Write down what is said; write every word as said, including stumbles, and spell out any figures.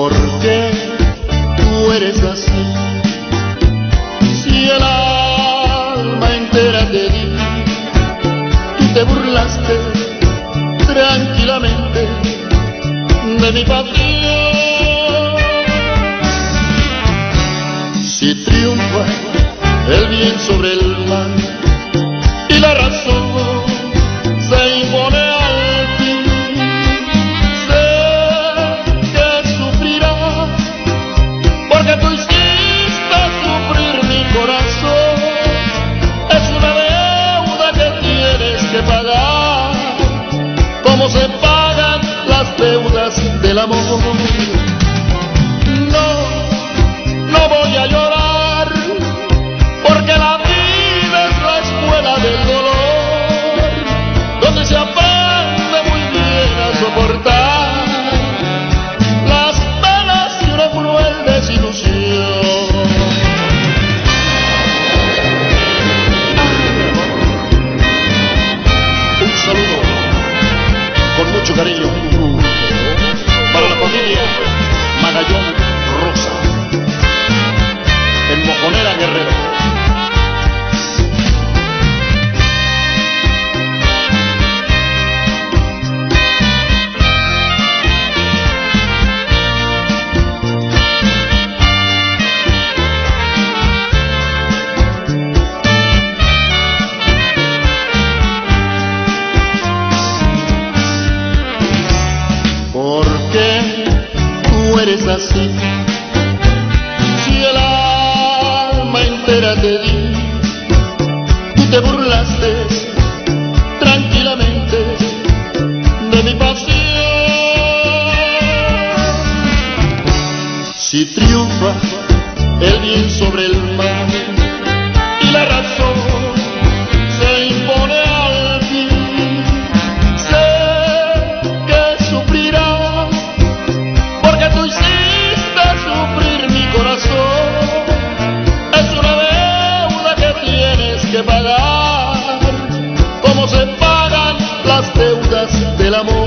¿Por qué tú eres así? Si el alma entera te di, tú te burlaste tranquilamente de mi pasión. Si triunfa el bien sobre el mal y la razón se impone al fin, sé que sufrirás porque tú hiciste sufrir mi corazón. Es una deuda que tienes que pagar, como se pagan las deudas del amor. No, no voy a llorar, porque la vida es la escuela del dolor, donde se aprende muy bien a soportar las penas y una cruel desilusión. Un saludo con mucho cariño para la familia Magallón Rosa, en Mojonera, Guerrero. ¿Por qué tú eres así? Si el alma entera te di, tú te burlaste tranquilamente de mi pasión. Si triunfa el bien sobre el mal y la razón se impone al fin, sé que sufrirás porque tú hiciste sufrir mi corazón. Es una deuda que tienes que pagar, como se pagan las deudas del amor.